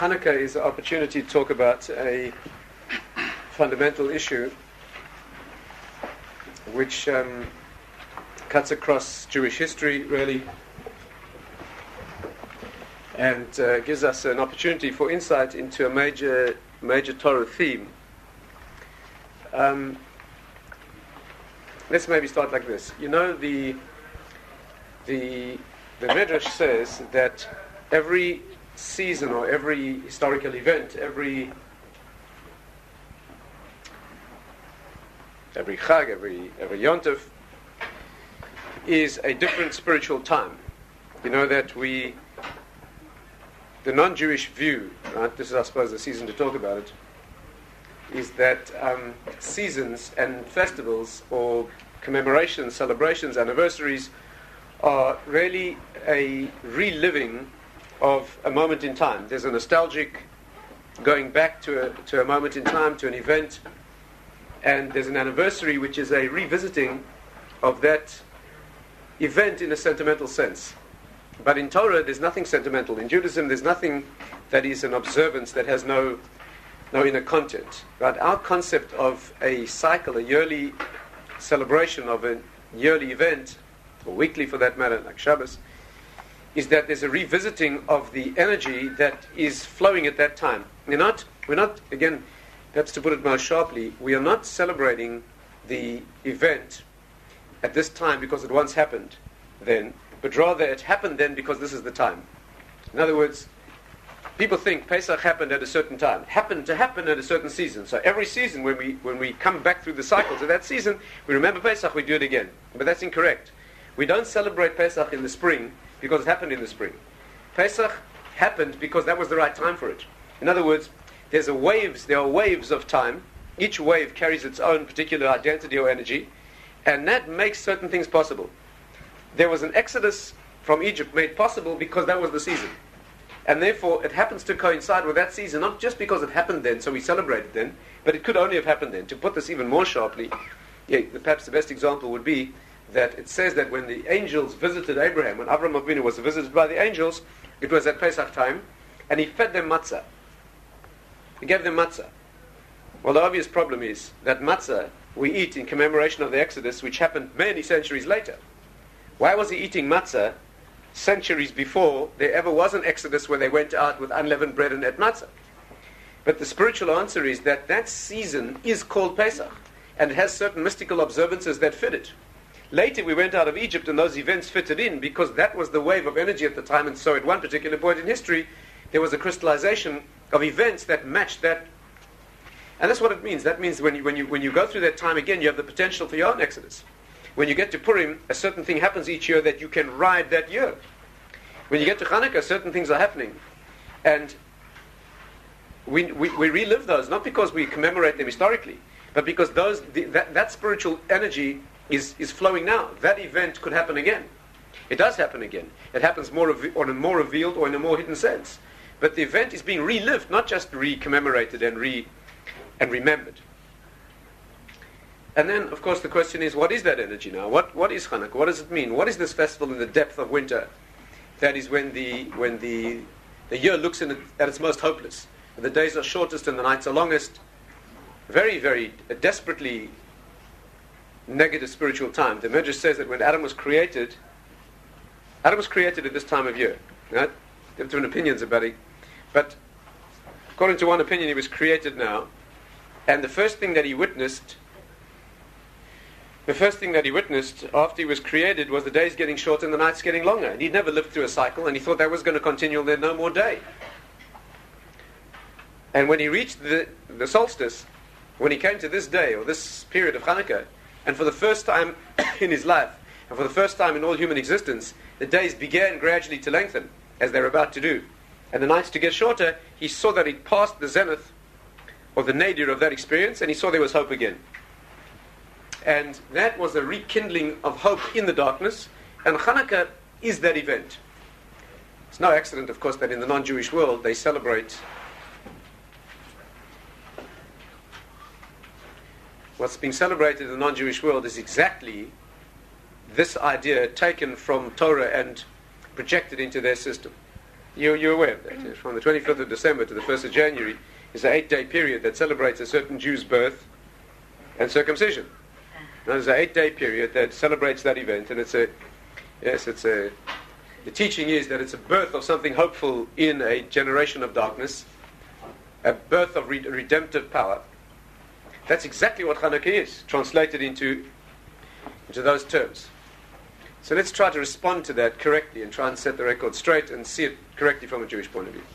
Hanukkah is an opportunity to talk about a fundamental issue which cuts across Jewish history, really, and gives us an opportunity for insight into a major Torah theme. Let's maybe start like this. You know, the Midrash says that every season or every historical event, every Chag, every Yontif is a different spiritual time. You know that the non-Jewish view, right, this is I suppose the season to talk about it, is that seasons and festivals or commemorations, celebrations, anniversaries are really a reliving of a moment in time. There's a nostalgic going back to a moment in time, to an event, and there's an anniversary which is a revisiting of that event in a sentimental sense. But in Torah there's nothing sentimental. In Judaism there's nothing that is an observance that has no inner content. Right? Our concept of a cycle, a yearly celebration of a yearly event, or weekly for that matter, like Shabbos, is that there's a revisiting of the energy that is flowing at that time. We're not, again, perhaps to put it more sharply, we are not celebrating the event at this time because it once happened then, but rather it happened then because this is the time. In other words, people think Pesach happened at a certain time, happened to happen at a certain season. So every season when we come back through the cycles of that season, we remember Pesach, we do it again. But that's incorrect. We don't celebrate Pesach in the spring because it happened in the spring. Pesach happened because that was the right time for it. In other words, there are waves of time. Each wave carries its own particular identity or energy, and that makes certain things possible. There was an exodus from Egypt made possible because that was the season. And therefore, it happens to coincide with that season, not just because it happened then, so we celebrate it then, but it could only have happened then. To put this even more sharply, perhaps the best example would be that it says that when the angels visited Abraham, when Avraham Avinu was visited by the angels, it was at Pesach time, and he fed them matzah. He gave them matzah. Well, the obvious problem is that matzah we eat in commemoration of the Exodus, which happened many centuries later. Why was he eating matzah centuries before there ever was an Exodus where they went out with unleavened bread and ate matzah? But the spiritual answer is that season is called Pesach, and it has certain mystical observances that fit it. Later we went out of Egypt and those events fitted in because that was the wave of energy at the time, and so at one particular point in history there was a crystallization of events that matched that. And that's what it means. That means when you go through that time again, you have the potential for your own Exodus. When you get to Purim, a certain thing happens each year that you can ride that year. When you get to Hanukkah, certain things are happening. And we relive those, not because we commemorate them historically, but because that spiritual energy is flowing now. That event could happen again. It does happen again. It happens on a more revealed or in a more hidden sense. But the event is being relived, not just re-commemorated and remembered. And then, of course, the question is, what is that energy now? What is Hanukkah? What does it mean? What is this festival in the depth of winter? That is when the year looks at its most hopeless. The days are shortest and the nights are longest. Very, very desperately negative spiritual time. The Midrash says that when Adam was created at this time of year. Right? There are different opinions about it. But according to one opinion, he was created now. And the first thing that he witnessed after he was created was the days getting shorter and the nights getting longer. And he'd never lived through a cycle, and he thought that was going to continue and there'd no more day. And when he reached the solstice, when he came to this day, or this period of Hanukkah, and for the first time in his life, and for the first time in all human existence, the days began gradually to lengthen, as they're about to do, and the nights to get shorter, he saw that he'd passed the zenith, or the nadir of that experience, and he saw there was hope again. And that was a rekindling of hope in the darkness, and Hanukkah is that event. It's no accident, of course, that in the non-Jewish world they celebrate what's being celebrated in the non-Jewish world is exactly this idea taken from Torah and projected into their system. You're aware of that. From the 25th of December to the 1st of January is an 8-day period that celebrates a certain Jew's birth and circumcision. Now, there's an 8-day period that celebrates that event, and the teaching is that it's a birth of something hopeful in a generation of darkness, a birth of redemptive power. That's exactly what Hanukkah is, translated into those terms. So let's try to respond to that correctly and try and set the record straight and see it correctly from a Jewish point of view.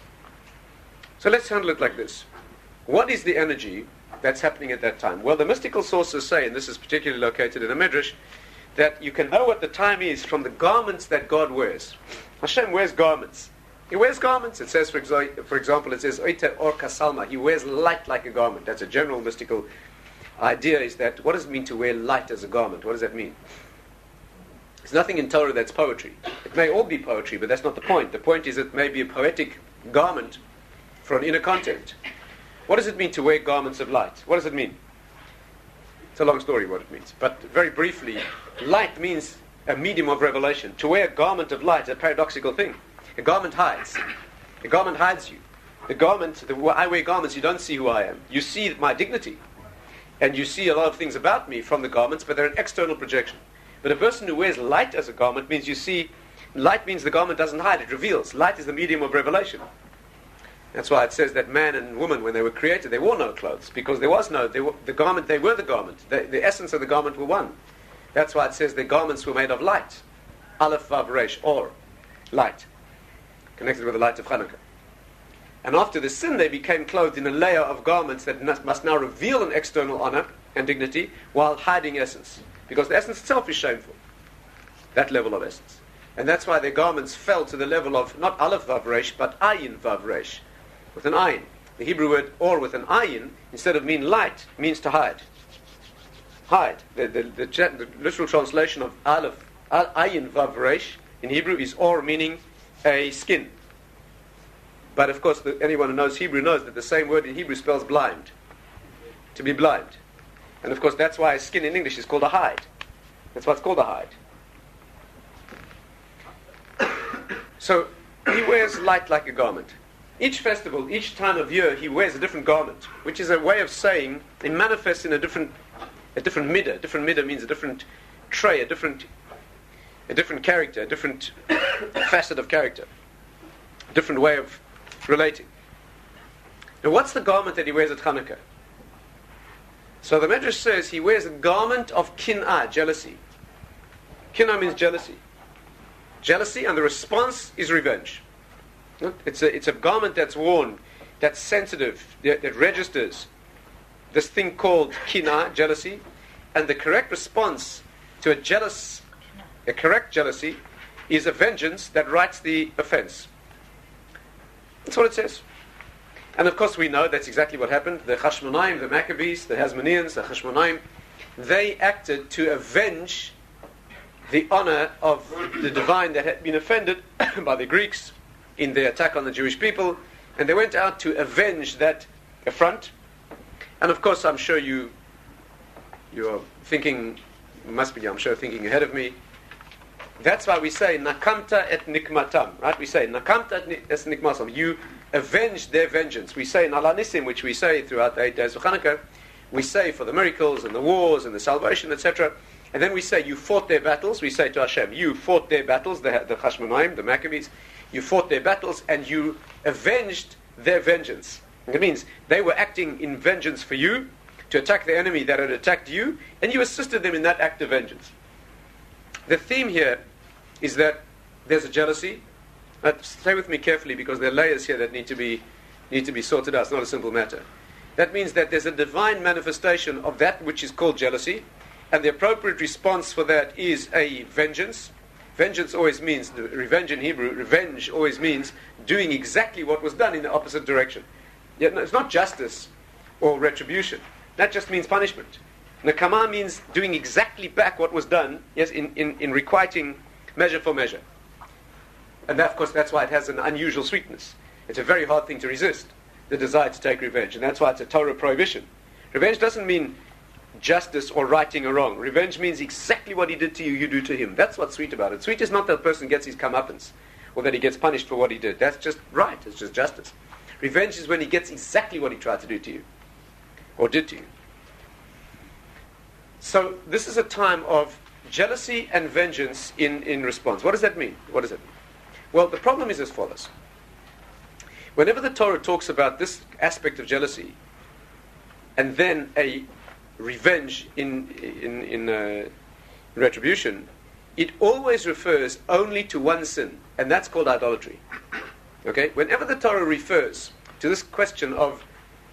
So let's handle it like this. What is the energy that's happening at that time? Well, the mystical sources say, and this is particularly located in the Midrash, that you can know what the time is from the garments that God wears. Hashem wears garments. He wears garments. It says, for example, it says, Oite or kasalma. He wears light like a garment. That's a general mystical idea, is that, what does it mean to wear light as a garment? What does that mean? There's nothing in Torah that's poetry. It may all be poetry, but that's not the point. The point is it may be a poetic garment for an inner content. What does it mean to wear garments of light? What does it mean? It's a long story what it means. But very briefly, light means a medium of revelation. To wear a garment of light is a paradoxical thing. A garment hides. A garment hides you. I wear garments, you don't see who I am. You see my dignity. And you see a lot of things about me from the garments, but they're an external projection. But a person who wears light as a garment means light means the garment doesn't hide, it reveals. Light is the medium of revelation. That's why it says that man and woman, when they were created, they wore no clothes, because there was no, they were the garment. The essence of the garment were one. That's why it says the garments were made of light. Aleph, Vav, Resh, or, light. Connected with the light of Hanukkah. And after the sin, they became clothed in a layer of garments that must now reveal an external honor and dignity, while hiding essence. Because the essence itself is shameful. That level of essence. And that's why their garments fell to the level of not Aleph Vav Resh, but Ayin Vav Resh. With an ayin. The Hebrew word or with an ayin, instead of mean light, means to hide. Hide. The literal translation of Aleph, ayin Vav Resh in Hebrew is or, meaning a skin. But of course, anyone who knows Hebrew knows that the same word in Hebrew spells blind. To be blind. And of course, that's why a skin in English is called a hide. That's why it's called a hide. So, he wears light like a garment. Each festival, each time of year, he wears a different garment, which is a way of saying it manifests in a different middah. Different middah means a different trait, a different character, a different facet of character, a different way of relating. Now, what's the garment that he wears at Hanukkah? So the Medrash says he wears a garment of kin'ah, jealousy. Kin'ah means jealousy. Jealousy, and the response is revenge. It's a garment that's worn, that's sensitive, that registers this thing called kin'ah, jealousy, and the correct response to a correct jealousy is a vengeance that rights the offense. That's what it says. And of course we know that's exactly what happened. The Hashmonaim, the Maccabees, the Hasmoneans, the Hashmonaim, they acted to avenge the honor of the divine that had been offended by the Greeks in their attack on the Jewish people, and they went out to avenge that affront. And of course I'm sure you're thinking, thinking ahead of me. That's why we say Nakamta et Nikmatam, right? We say Nakamta et Nikmatam. You avenged their vengeance. We say in Al Nisim, which we say throughout the 8 days of Hanukkah, we say for the miracles and the wars and the salvation, etc. And then we say you fought their battles. We say to Hashem, you fought their battles, the Hashmonaim, the Maccabees. You fought their battles and you avenged their vengeance. It means they were acting in vengeance for you to attack the enemy that had attacked you, and you assisted them in that act of vengeance. The theme here is that there's a jealousy. Stay with me carefully, because there are layers here that need to be sorted out. It's not a simple matter. That means that there's a divine manifestation of that which is called jealousy, and the appropriate response for that is a vengeance. Vengeance always means, revenge in Hebrew, revenge always means doing exactly what was done in the opposite direction. Yet, no, it's not justice or retribution. That just means punishment. Nakama means doing exactly back what was done, yes, in requiting measure for measure. And that, of course, that's why it has an unusual sweetness. It's a very hard thing to resist, the desire to take revenge. And that's why it's a Torah prohibition. Revenge doesn't mean justice or righting a wrong. Revenge means exactly what he did to you, you do to him. That's what's sweet about it. Sweet is not that the person gets his comeuppance, or that he gets punished for what he did. That's just right. It's just justice. Revenge is when he gets exactly what he tried to do to you, or did to you. So this is a time of jealousy and vengeance in response. What does that mean? What does it mean? Well, the problem is as follows. Whenever the Torah talks about this aspect of jealousy, and then a revenge in retribution, it always refers only to one sin, and that's called idolatry. Okay? Whenever the Torah refers to this question of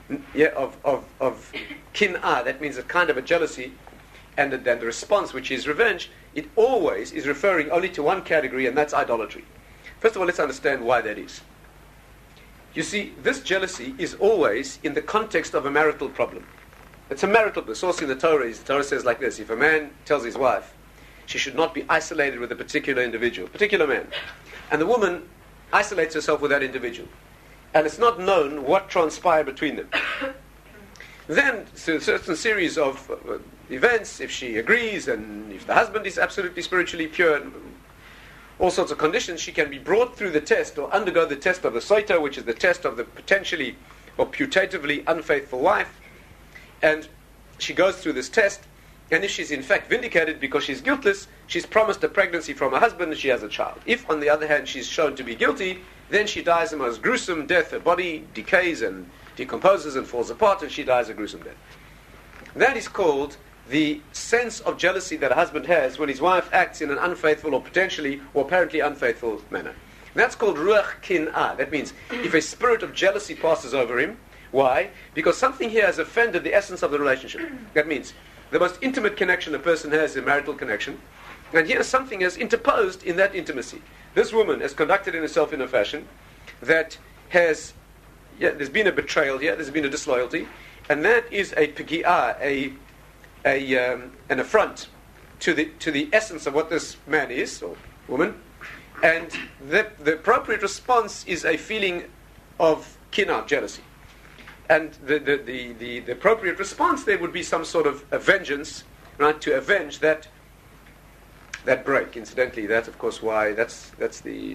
kin'ah, that means a kind of a jealousy, and then the response, which is revenge, it always is referring only to one category, and that's idolatry. First of all, let's understand why that is. You see, this jealousy is always in the context of a marital problem. It's a marital. The source in the Torah says like this: if a man tells his wife she should not be isolated with a particular individual, particular man, and the woman isolates herself with that individual, and it's not known what transpired between them, then through a certain series of events, if she agrees, and if the husband is absolutely spiritually pure, and all sorts of conditions, she can be brought through the test, or undergo the test of the soita, which is the test of the potentially or putatively unfaithful wife. And she goes through this test, and if she's in fact vindicated because she's guiltless, she's promised a pregnancy from her husband and she has a child. If, on the other hand, she's shown to be guilty, then she dies the most gruesome death. Her body decays and decomposes and falls apart, and she dies a gruesome death. That is called the sense of jealousy that a husband has when his wife acts in an unfaithful or potentially or apparently unfaithful manner. That's called ruach kin'ah. That means if a spirit of jealousy passes over him. Why? Because something here has offended the essence of the relationship. That means the most intimate connection a person has is a marital connection, and here something has interposed in that intimacy. This woman has conducted herself in a fashion that has, there's been a betrayal here, there's been a disloyalty, and that is a pegi'ah, an affront to the essence of what this man is, or woman, and the appropriate response is a feeling of kin'ah, jealousy. And the appropriate response there would be some sort of a vengeance, right, to avenge that break. Incidentally, that's of course why that's the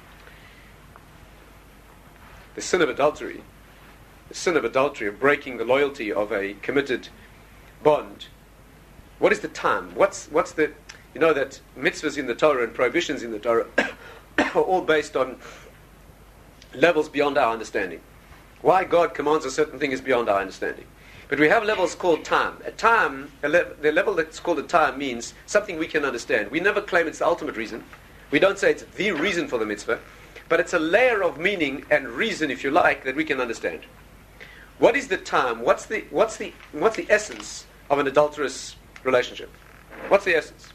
sin of adultery. The sin of adultery, of breaking the loyalty of a committed bond. What is the time? What's the, you know that mitzvahs in the Torah and prohibitions in the Torah are all based on levels beyond our understanding. Why God commands a certain thing is beyond our understanding. But we have levels called time. The level that's called a time means something we can understand. We never claim it's the ultimate reason. We don't say it's the reason for the mitzvah, but it's a layer of meaning and reason, if you like, that we can understand. What is the time? What's the essence of an adulterous relationship? What's the essence?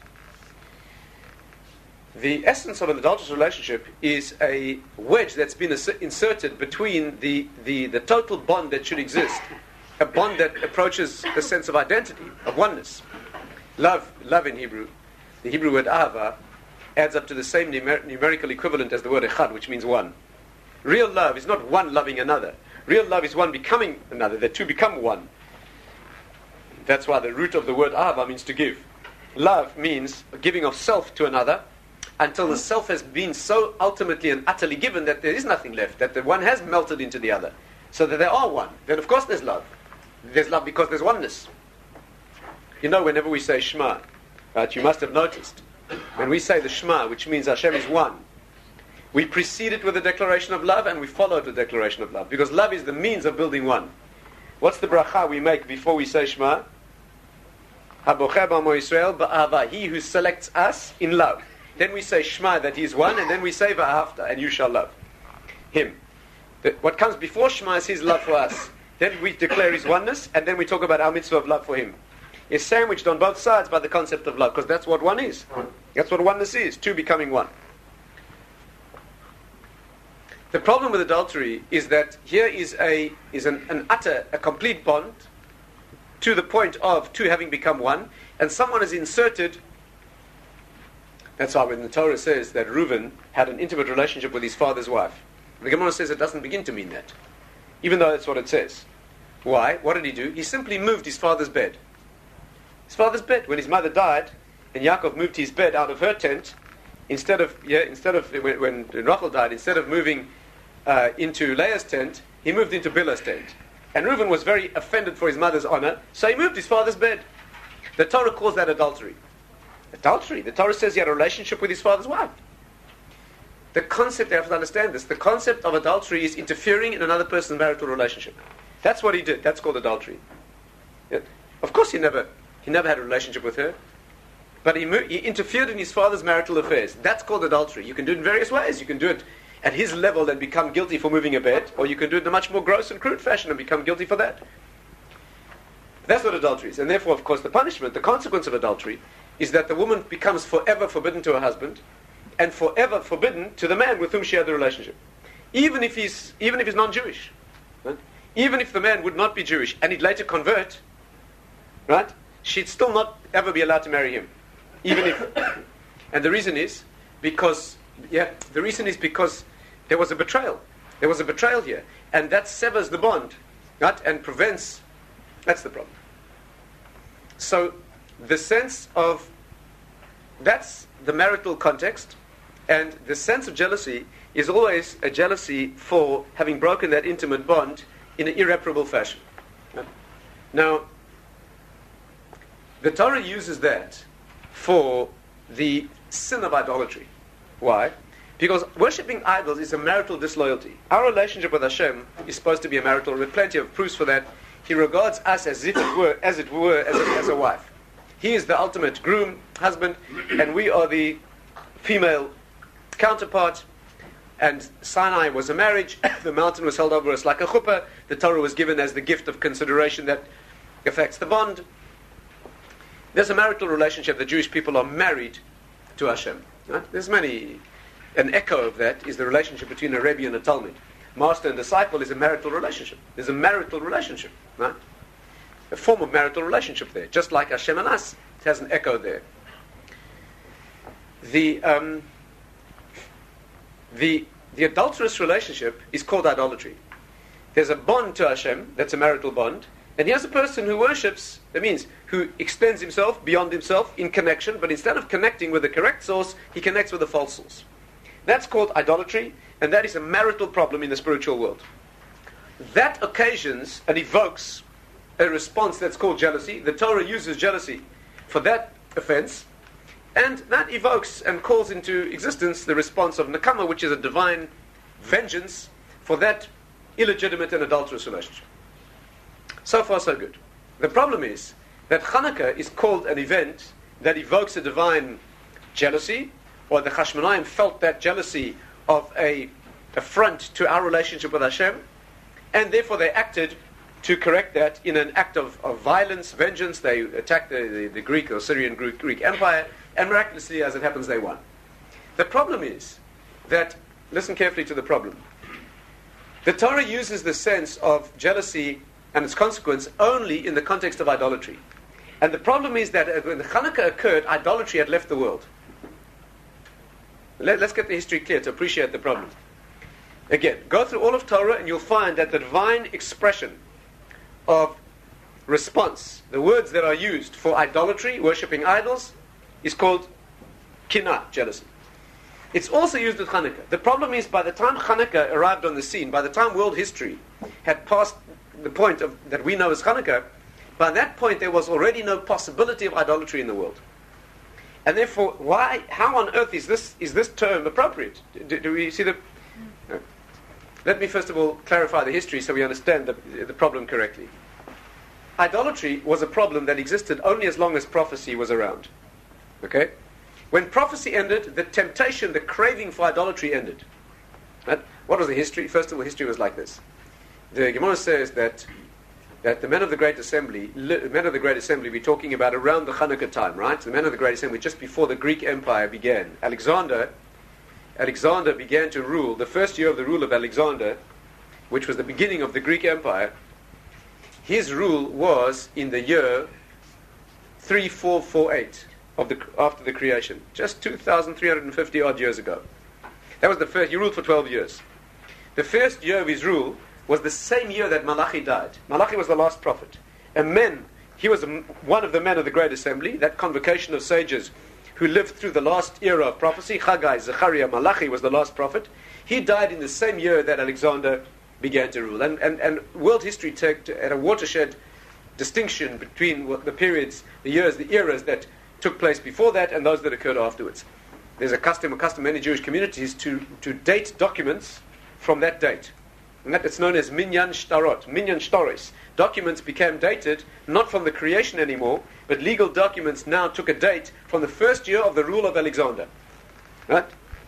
The essence of an adulterous relationship is a wedge that's been inserted between the total bond that should exist, a bond that approaches the sense of identity, of oneness. Love in Hebrew, the Hebrew word ahava, adds up to the same numerical equivalent as the word echad, which means one. Real love is not one loving another. Real love is one becoming another. The two become one. That's why the root of the word ahava means to give. Love means giving of self to another, until the self has been so ultimately and utterly given that there is nothing left, that the one has melted into the other, so that they are one. Then of course there's love. There's love because there's oneness. You know, whenever we say Shema, right, you must have noticed, when we say the Shema, which means Hashem is one, we precede it with a declaration of love, and we follow it with a declaration of love, because love is the means of building one. What's the bracha we make before we say Shema? Habocheh b'amo Yisrael ba'ava, he who selects us in love. Then we say Shema, that he is one, and then we say Va'ahavta, and you shall love him. What comes before Shema is his love for us. Then we declare his oneness, and then we talk about our mitzvah of love for him. It's sandwiched on both sides by the concept of love, because that's what one is. That's what oneness is, two becoming one. The problem with adultery is that here is an utter, a complete bond, to the point of two having become one, and someone is inserted. That's why when the Torah says that Reuven had an intimate relationship with his father's wife, the Gemara says it doesn't begin to mean that, even though that's what it says. Why? What did he do? He simply moved his father's bed. His father's bed. When his mother died, and Yaakov moved his bed out of her tent, instead of when Rachel died, instead of moving into Leah's tent, he moved into Bilhah's tent. And Reuben was very offended for his mother's honor, so he moved his father's bed. The Torah calls that adultery. Adultery. The Torah says he had a relationship with his father's wife. The concept, you have to understand this, the concept of adultery is interfering in another person's marital relationship. That's what he did. That's called adultery. Yeah. Of course he never had a relationship with her, but he interfered in his father's marital affairs. That's called adultery. You can do it in various ways. You can do it at his level and become guilty for moving a bed, or you can do it in a much more gross and crude fashion and become guilty for that. That's what adultery is. And therefore, of course, the punishment, the consequence of adultery, is that the woman becomes forever forbidden to her husband and forever forbidden to the man with whom she had the relationship. Even if he's non-Jewish. Right? Even if the man would not be Jewish and he'd later convert, right? She'd still not ever be allowed to marry him. Even if. And the reason is because there was a betrayal. There was a betrayal here. And that severs the bond, right? And prevents. That's the problem. So the sense of, that's the marital context, and the sense of jealousy is always a jealousy for having broken that intimate bond in an irreparable fashion. Now, the Torah uses that for the sin of idolatry. Why? Because worshipping idols is a marital disloyalty. Our relationship with Hashem is supposed to be a marital. With plenty of proofs for that. He regards us as it were as a wife. He is the ultimate groom, husband, and we are the female counterpart. And Sinai was a marriage. The mountain was held over us like a chuppah. The Torah was given as the gift of consideration that affects the bond. There's a marital relationship. The Jewish people are married to Hashem. Right? There's many. An echo of that is the relationship between a Rebbe and a Talmud. Master and disciple is a marital relationship. There's a marital relationship, right? A form of marital relationship there. Just like Hashem and us, it has an echo there. The adulterous relationship is called idolatry. There's a bond to Hashem, that's a marital bond, and here's a person who worships, that means who extends himself beyond himself in connection, but instead of connecting with the correct source, he connects with the false source. That's called idolatry, and that is a marital problem in the spiritual world. That occasions and evokes a response that's called jealousy. The Torah uses jealousy for that offense, and that evokes and calls into existence the response of Nakama, which is a divine vengeance for that illegitimate and adulterous relationship. So far, so good. The problem is that Hanukkah is called an event that evokes a divine jealousy, or the Chashmonaim felt that jealousy of a affront to our relationship with Hashem, and therefore they acted to correct that in an act of violence, vengeance. They attacked the Greek or Syrian Greek Empire, and miraculously, as it happens, they won. The problem is that, listen carefully to the problem, the Torah uses the sense of jealousy and its consequence only in the context of idolatry. And the problem is that when the Hanukkah occurred, idolatry had left the world. Let's get the history clear to appreciate the problem. Again, go through all of Torah and you'll find that the divine expression of response, the words that are used for idolatry, worshipping idols, is called kinah, jealousy. It's also used with Hanukkah. The problem is, by the time Hanukkah arrived on the scene, by the time world history had passed the point that we know as Hanukkah, by that point there was already no possibility of idolatry in the world. And therefore, how on earth is this term appropriate? Do we see the... No. Let me first of all clarify the history so we understand the problem correctly. Idolatry was a problem that existed only as long as prophecy was around. Okay? When prophecy ended, the temptation, the craving for idolatry ended. Right? What was the history? First of all, history was like this. The Gemara says that the men of the Great Assembly, we're talking about around the Hanukkah time, right? The men of the Great Assembly, just before the Greek Empire began. Alexander began to rule. The first year of the rule of Alexander, which was the beginning of the Greek Empire, his rule was in the year 3448 after the creation, just 2,350 odd years ago. That was the first. He ruled for 12 years. The first year of his rule was the same year that Malachi died. Malachi was the last prophet. He was one of the men of the Great Assembly, that convocation of sages who lived through the last era of prophecy. Haggai, Zechariah, Malachi was the last prophet. He died in the same year that Alexander began to rule. And world history took at a watershed distinction between the periods, the years, the eras that took place before that and those that occurred afterwards. There's a custom in many Jewish communities to date documents from that date. And it's known as Minyan Shtarot, Minyan Shtores. Documents became dated not from the creation anymore, but legal documents now took a date from the first year of the rule of Alexander. Right?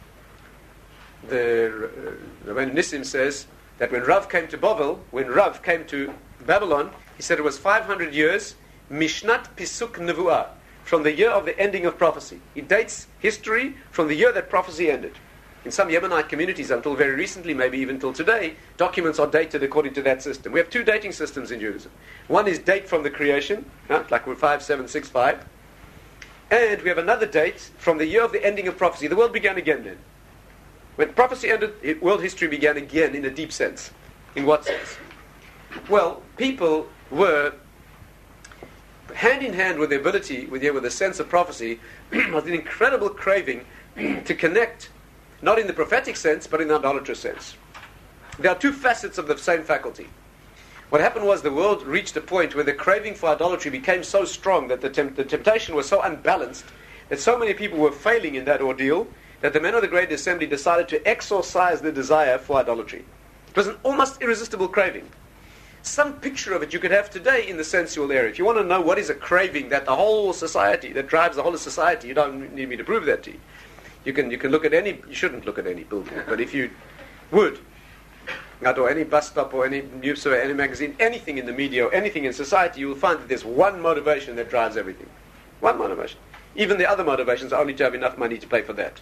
The Rabbeinu Nissim says that when Rav came to Babylon, he said it was 500 years, Mishnat Pisuk Nevuah, from the year of the ending of prophecy. He dates history from the year that prophecy ended. In some Yemenite communities, until very recently, maybe even till today, documents are dated according to that system. We have two dating systems in Judaism. One is date from the creation, like 5765, and we have another date from the year of the ending of prophecy. The world began again then. When prophecy ended, world history began again in a deep sense. In what sense? Well, people were hand in hand with the ability, with the sense of prophecy, was an incredible craving to connect, not in the prophetic sense, but in the idolatrous sense. There are two facets of the same faculty. What happened was the world reached a point where the craving for idolatry became so strong that the temptation was so unbalanced that so many people were failing in that ordeal that the men of the Great Assembly decided to exorcise the desire for idolatry. It was an almost irresistible craving. Some picture of it you could have today in the sensual area. If you want to know what is a craving that the whole society, that drives the whole of society, you don't need me to prove that to you. You can look at any, you shouldn't look at any billboard, but if you would, or any bus stop or any news or any magazine, anything in the media or anything in society, you will find that there's one motivation that drives everything. One motivation. Even the other motivations are only to have enough money to pay for that.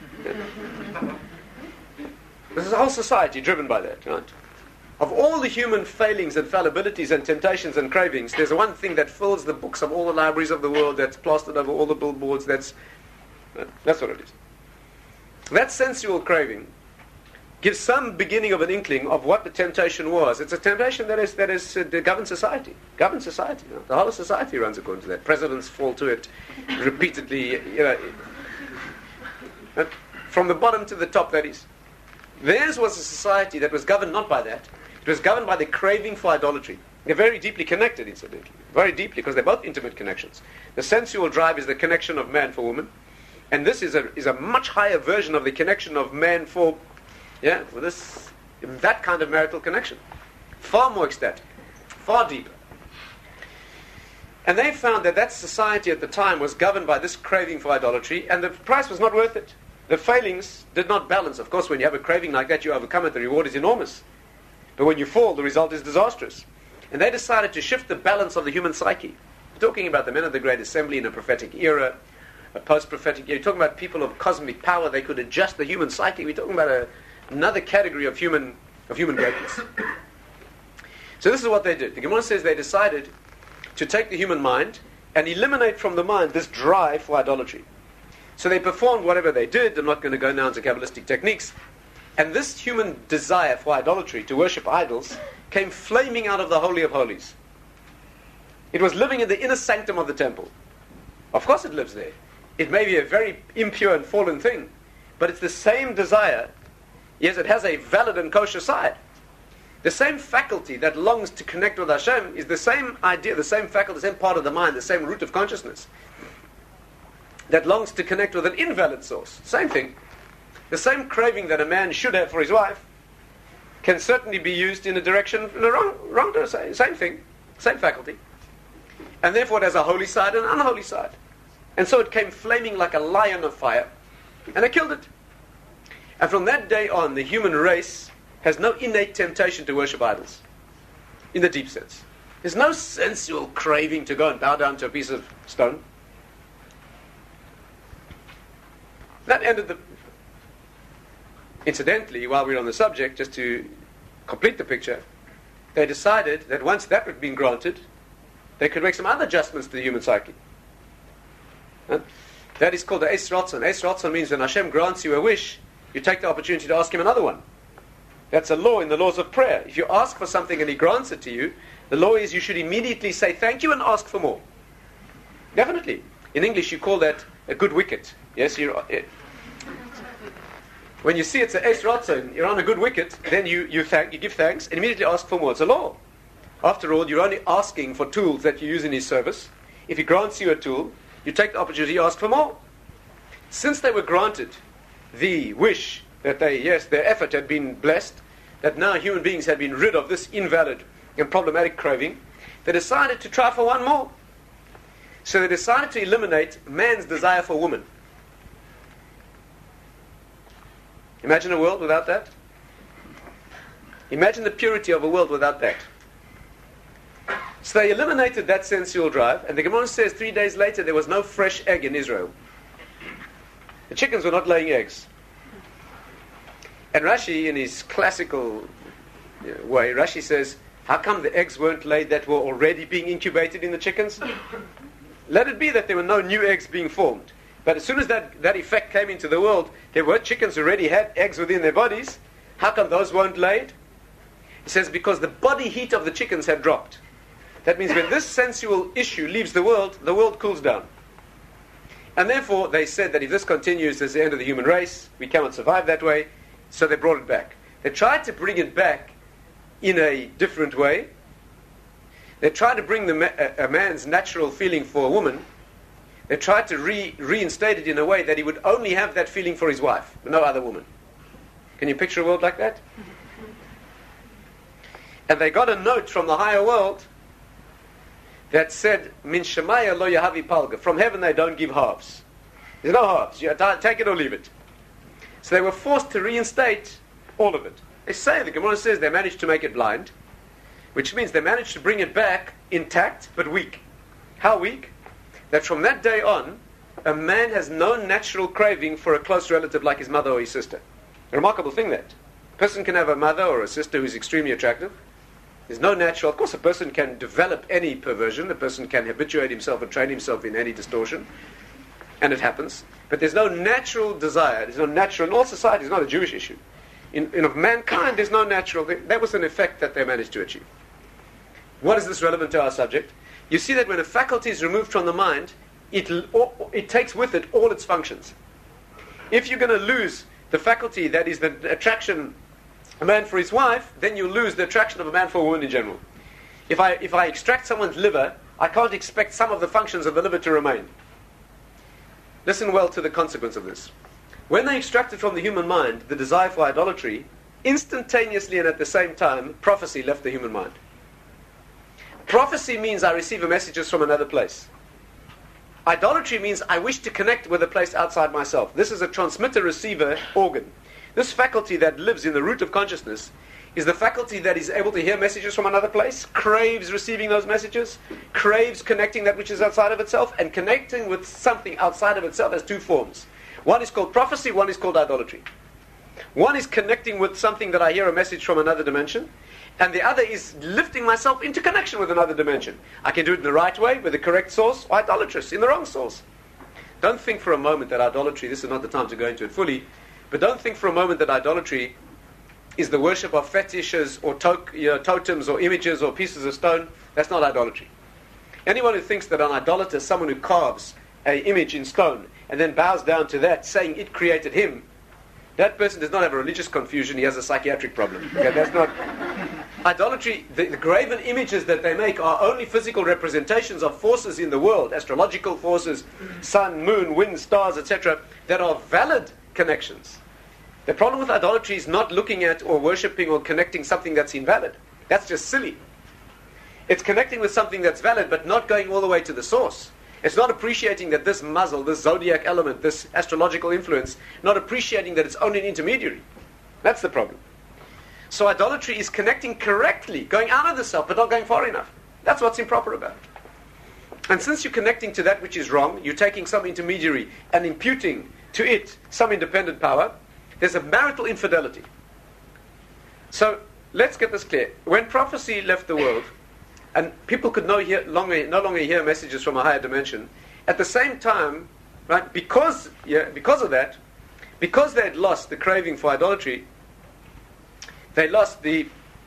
This is a whole society driven by that, right? Of all the human failings and fallibilities and temptations and cravings, there's one thing that fills the books of all the libraries of the world, that's plastered over all the billboards, that's what it is. That sensual craving gives some beginning of an inkling of what the temptation was. It's a temptation that governs society. Governs society. You know? The whole of society runs according to that. Presidents fall to it repeatedly. From the bottom to the top, that is. Theirs was a society that was governed not by that. It was governed by the craving for idolatry. They're very deeply connected, incidentally. Very deeply, because they're both intimate connections. The sensual drive is the connection of man for woman. And this is a much higher version of the connection of man for that kind of marital connection. Far more ecstatic. Far deeper. And they found that society at the time was governed by this craving for idolatry, and the price was not worth it. The failings did not balance. Of course, when you have a craving like that, you overcome it, the reward is enormous. But when you fall, the result is disastrous. And they decided to shift the balance of the human psyche. We're talking about the men of the Great Assembly in a prophetic era, a post-prophetic era. You're talking about people of cosmic power. They could adjust the human psyche. We're talking about another category of human greatness. So this is what they did. The Gemara says they decided to take the human mind and eliminate from the mind this drive for idolatry. So they performed whatever they did. I'm not going to go now into Kabbalistic techniques. And this human desire for idolatry, to worship idols, came flaming out of the Holy of Holies. It was living in the inner sanctum of the temple. Of course it lives there. It may be a very impure and fallen thing, but it's the same desire. Yes, it has a valid and kosher side. The same faculty that longs to connect with Hashem is the same idea, the same faculty, the same part of the mind, the same root of consciousness that longs to connect with an invalid source. Same thing. The same craving that a man should have for his wife can certainly be used in a direction, in a wrong direction. Same thing, same faculty. And therefore it has a holy side and an unholy side. And so it came flaming like a lion of fire, and it killed it. And from that day on, the human race has no innate temptation to worship idols, in the deep sense. There's no sensual craving to go and bow down to a piece of stone. That ended the... Incidentally, while we're on the subject, just to complete the picture, they decided that once that had been granted, they could make some other adjustments to the human psyche. That is called the Eis Ratzon. Eis Ratzon means when Hashem grants you a wish, you take the opportunity to ask Him another one. That's a law in the laws of prayer. If you ask for something and He grants it to you, the law is you should immediately say thank you and ask for more. Definitely. In English you call that a good wicket. Yes, when you see it's an ace rotzen, you're on a good wicket, then you give thanks, and immediately ask for more. It's a law. After all, you're only asking for tools that you use in his service. If he grants you a tool, you take the opportunity to ask for more. Since they were granted the wish that their effort had been blessed, that now human beings had been rid of this invalid and problematic craving, they decided to try for one more. So they decided to eliminate man's desire for woman. Imagine a world without that. Imagine the purity of a world without that. So they eliminated that sensual drive, and the Gemara says 3 days later there was no fresh egg in Israel. The chickens were not laying eggs. And Rashi, in his classical way, Rashi says, how come the eggs weren't laid that were already being incubated in the chickens? Let it be that there were no new eggs being formed. But as soon as that effect came into the world, there were chickens who already had eggs within their bodies. How come those weren't laid? He says because the body heat of the chickens had dropped. That means when this sensual issue leaves the world cools down. And therefore, they said that if this continues, there's the end of the human race. We cannot survive that way. So they brought it back. They tried to bring it back in a different way. They tried to bring a man's natural feeling for a woman. They tried to reinstate it in a way that he would only have that feeling for his wife, no other woman. Can you picture a world like that? And they got a note from the higher world that said, Min Shemaya lo yahavi palga. From heaven they don't give halves. There's no halves. You take it or leave it. So they were forced to reinstate all of it. They say, the Gemara says, they managed to make it blind, which means they managed to bring it back intact but weak. How weak? That from that day on, a man has no natural craving for a close relative like his mother or his sister. A remarkable thing that. A person can have a mother or a sister who's extremely attractive. There's no natural... Of course, a person can develop any perversion. A person can habituate himself and train himself in any distortion. And it happens. But there's no natural desire. There's no natural... In all societies, it's not a Jewish issue. In of mankind, there's no natural... That was an effect that they managed to achieve. What is this relevant to our subject? You see that when a faculty is removed from the mind, it takes with it all its functions. If you're going to lose the faculty that is the attraction a man for his wife, then you lose the attraction of a man for a woman in general. If I extract someone's liver, I can't expect some of the functions of the liver to remain. Listen well to the consequence of this. When they extracted from the human mind the desire for idolatry, instantaneously and at the same time, prophecy left the human mind. Prophecy means I receive messages from another place. Idolatry means I wish to connect with a place outside myself. This is a transmitter-receiver organ. This faculty that lives in the root of consciousness is the faculty that is able to hear messages from another place, craves receiving those messages, craves connecting that which is outside of itself, and connecting with something outside of itself has two forms. One is called prophecy, one is called idolatry. One is connecting with something that I hear a message from another dimension, and the other is lifting myself into connection with another dimension. I can do it in the right way, with the correct source, or idolatrous, in the wrong source. Don't think for a moment that idolatry, this is not the time to go into it fully, but don't think for a moment that idolatry is the worship of fetishes or totems or images or pieces of stone. That's not idolatry. Anyone who thinks that an idolater is someone who carves an image in stone and then bows down to that, saying it created him, that person does not have a religious confusion, he has a psychiatric problem. Okay, that's not... Idolatry, the graven images that they make are only physical representations of forces in the world, astrological forces, sun, moon, wind, stars, etc., that are valid connections. The problem with idolatry is not looking at or worshipping or connecting something that's invalid. That's just silly. It's connecting with something that's valid, but not going all the way to the source. It's not appreciating that this muzzle, this zodiac element, this astrological influence, not appreciating that it's only an intermediary. That's the problem. So idolatry is connecting correctly, going out of the self, but not going far enough. That's what's improper about it. And since you're connecting to that which is wrong, you're taking some intermediary and imputing to it some independent power, there's a marital infidelity. So let's get this clear. When prophecy left the world, and people could no longer hear messages from a higher dimension, at the same time, right, because of that, because they had lost the craving for idolatry, they lost the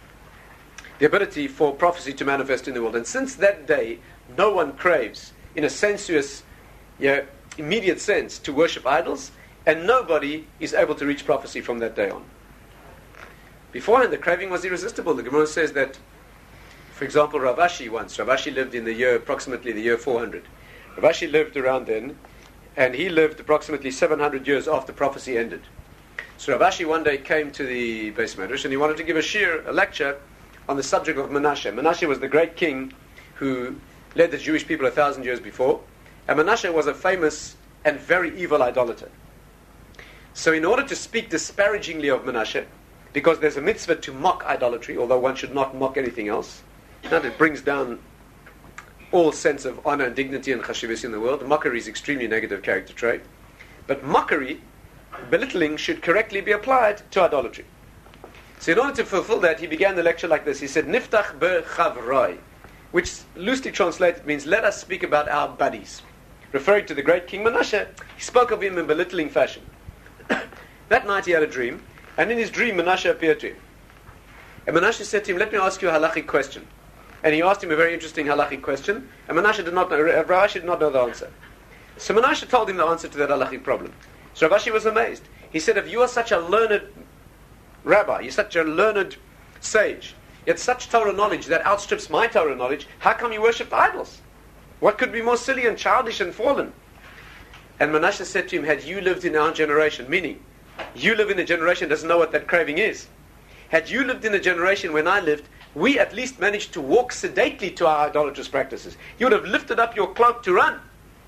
ability for prophecy to manifest in the world. And since that day, no one craves in a sensuous, immediate sense to worship idols, and nobody is able to reach prophecy from that day on. Beforehand, the craving was irresistible. The Gemara says that, for example, Rav Ashi lived in approximately the year 400. Rav Ashi lived around then, and he lived approximately 700 years after prophecy ended. So Rav Ashi one day came to the Beis Medrash, and he wanted to give a lecture on the subject of Menashe. Menashe was the great king who led the Jewish people 1,000 years before, and Menashe was a famous and very evil idolater. So in order to speak disparagingly of Menashe, because there's a mitzvah to mock idolatry, although one should not mock anything else, and it brings down all sense of honor and dignity and chashivas in the world. Mockery is extremely negative character trait. But mockery, belittling, should correctly be applied to idolatry. So in order to fulfill that, he began the lecture like this. He said, Niftach bechavroi, which loosely translated means, let us speak about our buddies. Referring to the great King Menashe, he spoke of him in belittling fashion. That night he had a dream, and in his dream Menashe appeared to him. And Menashe said to him, let me ask you a halachic question. And he asked him a very interesting halachic question, and Menashe did not know, Rav Ashi did not know the answer. So Menashe told him the answer to that halachic problem. So Rav Ashi was amazed. He said, if you are such a learned rabbi, you're such a learned sage, yet such Torah knowledge that outstrips my Torah knowledge, how come you worship idols? What could be more silly and childish and fallen? And Menashe said to him, had you lived in our generation, meaning, you live in a generation that doesn't know what that craving is. Had you lived in a generation when I lived, we at least managed to walk sedately to our idolatrous practices. You would have lifted up your cloak to run.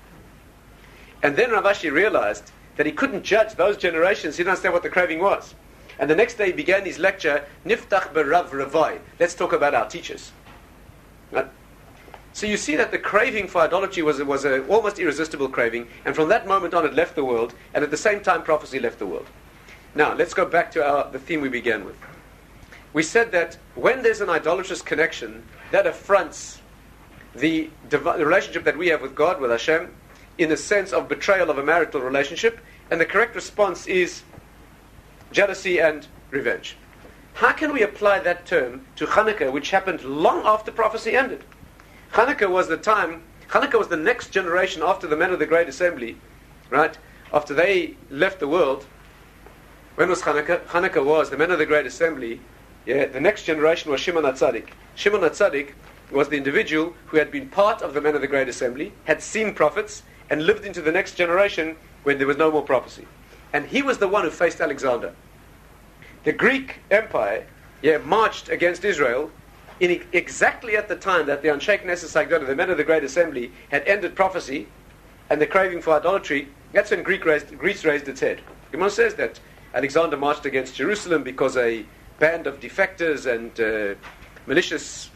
And then Rav Ashi realized that he couldn't judge those generations. He didn't understand what the craving was. And the next day he began his lecture, Niftach berav Ravai. Let's talk about our teachers. Right? So you see that the craving for idolatry was a almost irresistible craving, and from that moment on it left the world, and at the same time prophecy left the world. Now, let's go back to the theme we began with. We said that when there's an idolatrous connection, that affronts the relationship that we have with God, with Hashem, in the sense of betrayal of a marital relationship, and the correct response is jealousy and revenge. How can we apply that term to Hanukkah, which happened long after prophecy ended? Hanukkah was the next generation after the men of the Great Assembly, right? After they left the world. When was Hanukkah? Hanukkah was the men of the Great Assembly. Yeah, the next generation was Shimon HaTzadik. Shimon HaTzadik was the individual who had been part of the men of the Great Assembly, had seen prophets, and lived into the next generation when there was no more prophecy. And he was the one who faced Alexander. The Greek Empire marched against Israel exactly at the time that the Anshe Knesset Hagdolah, the men of the Great Assembly, had ended prophecy and the craving for idolatry. That's when Greece raised its head. Gemara says that Alexander marched against Jerusalem because a band of defectors and malicious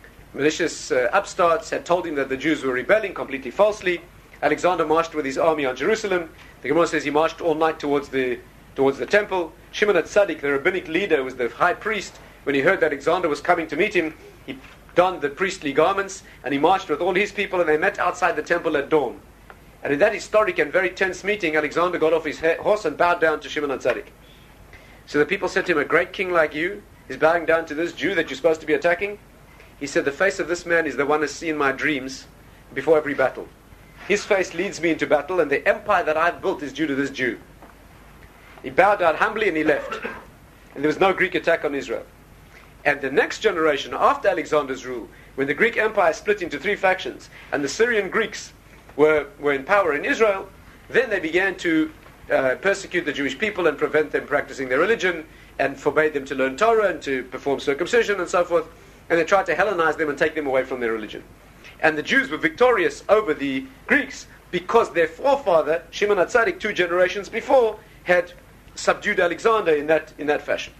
upstarts had told him that the Jews were rebelling completely falsely. Alexander marched with his army on Jerusalem. The Gemara says he marched all night towards the temple. Shimon HaTzadik, the rabbinic leader, was the high priest. When he heard that Alexander was coming to meet him, he donned the priestly garments and he marched with all his people, and they met outside the temple at dawn. And in that historic and very tense meeting, Alexander got off his horse and bowed down to Shimon HaTzadik. So the people said to him, a great king like you is bowing down to this Jew that you're supposed to be attacking? He said, the face of this man is the one I see in my dreams before every battle. His face leads me into battle, and the empire that I've built is due to this Jew. He bowed down humbly and he left. And there was no Greek attack on Israel. And the next generation, after Alexander's rule, when the Greek Empire split into three factions, and the Syrian Greeks were in power in Israel, then they began to persecute the Jewish people and prevent them practicing their religion, and forbade them to learn Torah and to perform circumcision and so forth. And they tried to Hellenize them and take them away from their religion. And the Jews were victorious over the Greeks because their forefather, Shimon HaTzadik, 2 generations before, had subdued Alexander in that fashion.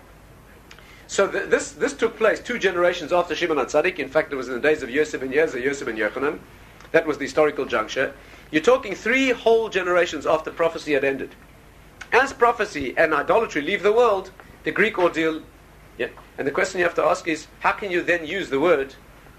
So this took place 2 generations after Shimon HaTzadik. In fact, it was in the days of Yosef ben Yezer, Yosef ben Yochanan. That was the historical juncture. You're talking 3 whole generations after prophecy had ended. As prophecy and idolatry leave the world, the Greek ordeal, and the question you have to ask is, how can you then use the word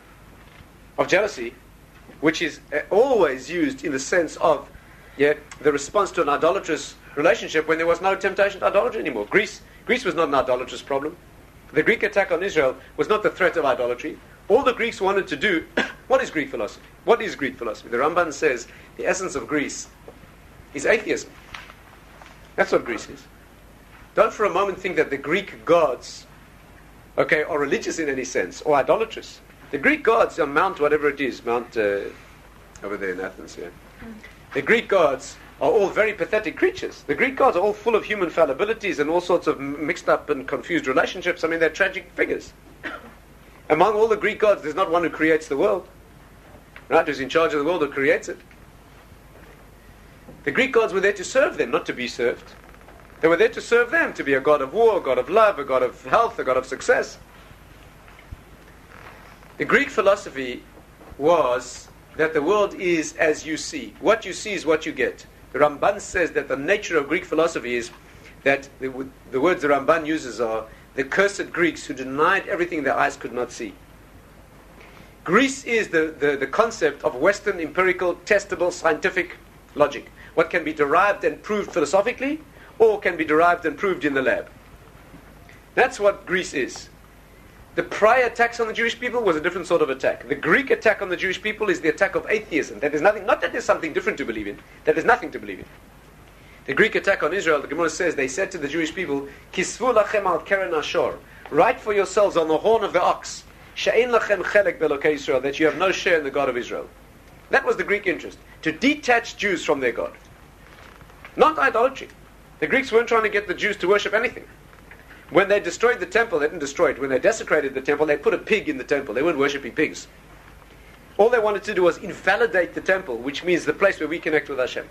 of jealousy, which is always used in the sense of the response to an idolatrous relationship, when there was no temptation to idolatry anymore? Greece was not an idolatrous problem. The Greek attack on Israel was not the threat of idolatry. All the Greeks wanted to do What is Greek philosophy? What is Greek philosophy? The Ramban says the essence of Greece is atheism. That's what Greece is. Don't for a moment think that the Greek gods, are religious in any sense, or idolatrous. The Greek gods are Mount whatever it is, Mount over there in Athens, yeah. The Greek gods are all very pathetic creatures. The Greek gods are all full of human fallibilities and all sorts of mixed up and confused relationships. I mean, they're tragic figures. Among all the Greek gods, there's not one who creates the world. Right? Who's in charge of the world or creates it. The Greek gods were there to serve them, not to be served. They were there to serve them, to be a god of war, a god of love, a god of health, a god of success. The Greek philosophy was that the world is as you see. What you see is what you get. The Ramban says that the nature of Greek philosophy is that the words the Ramban uses are the cursed Greeks who denied everything their eyes could not see. Greece is the concept of Western empirical, testable, scientific logic. What can be derived and proved philosophically, or can be derived and proved in the lab. That's what Greece is. The prior attacks on the Jewish people was a different sort of attack. The Greek attack on the Jewish people is the attack of atheism. That is nothing, not that there's something different to believe in, that there's nothing to believe in. The Greek attack on Israel, the Gemara says, they said to the Jewish people, Kisvu lachem al keren ashor, write for yourselves on the horn of the ox, she'ein lachem chelek be'elokei Israel, that you have no share in the God of Israel. That was the Greek interest, to detach Jews from their God. Not idolatry. The Greeks weren't trying to get the Jews to worship anything. When they destroyed the temple, they didn't destroy it. When they desecrated the temple, they put a pig in the temple. They weren't worshipping pigs. All they wanted to do was invalidate the temple, which means the place where we connect with Hashem.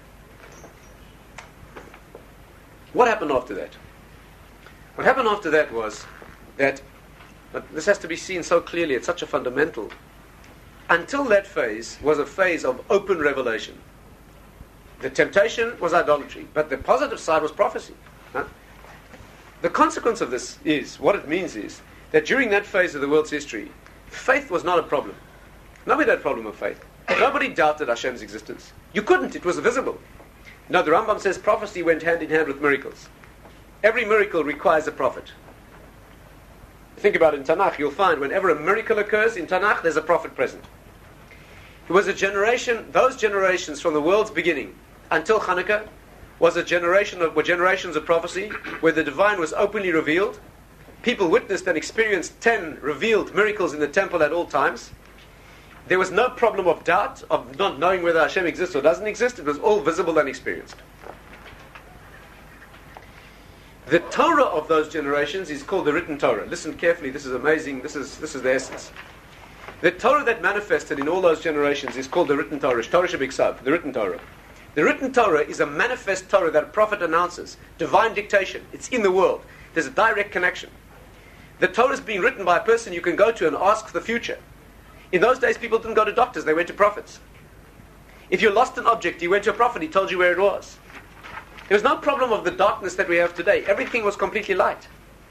What happened after that? What happened after that was that, but this has to be seen so clearly, it's such a fundamental. Until that phase was a phase of open revelation. The temptation was idolatry, but the positive side was prophecy. Huh? The consequence of this is, what it means is, that during that phase of the world's history, faith was not a problem. Nobody had a problem with faith. Nobody doubted Hashem's existence. You couldn't, it was visible. Now the Rambam says prophecy went hand in hand with miracles. Every miracle requires a prophet. Think about it in Tanakh, you'll find whenever a miracle occurs in Tanakh, there's a prophet present. It was a generation, those generations from the world's beginning until Hanukkah were generations of prophecy where the divine was openly revealed. People witnessed and experienced 10 revealed miracles in the temple at all times. There was no problem of doubt, of not knowing whether Hashem exists or doesn't exist. It was all visible and experienced. The Torah of those generations is called the written Torah. Listen carefully, this is amazing, this is the essence. The Torah that manifested in all those generations is called the written Torah, Torah Shebiksav, the written Torah. The written Torah is a manifest Torah that a prophet announces, divine dictation. It's in the world. There's a direct connection. The Torah is being written by a person you can go to and ask the future. In those days, people didn't go to doctors, they went to prophets. If you lost an object, you went to a prophet, he told you where it was. There was no problem of the darkness that we have today. Everything was completely light.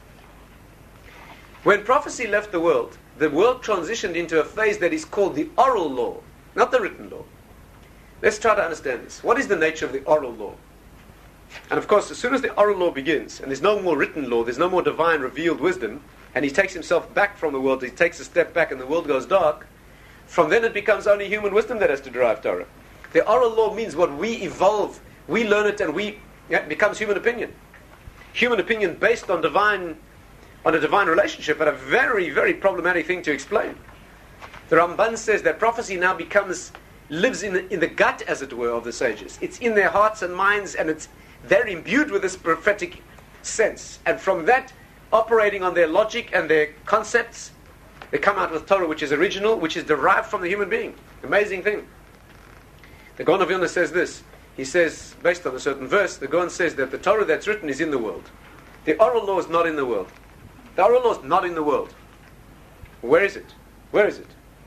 When prophecy left the world transitioned into a phase that is called the oral law, not the written law. Let's try to understand this. What is the nature of the oral law? And of course, as soon as the oral law begins, and there's no more written law, there's no more divine revealed wisdom, and he takes himself back from the world, he takes a step back and the world goes dark, from then it becomes only human wisdom that has to derive Torah. The oral law means what we evolve, we learn it, and it becomes human opinion. Human opinion based on a divine relationship, but a very, very problematic thing to explain. The Ramban says that prophecy now lives in the gut, as it were, of the sages. It's in their hearts and minds, and they're imbued with this prophetic sense. And from that, operating on their logic and their concepts, they come out with Torah, which is original, which is derived from the human being. Amazing thing. The Gaon of Vilna says this. He says, based on a certain verse, the Gaon says that the Torah that's written is in the world. The oral law is not in the world. The oral law is not in the world. Where is it? Where is it?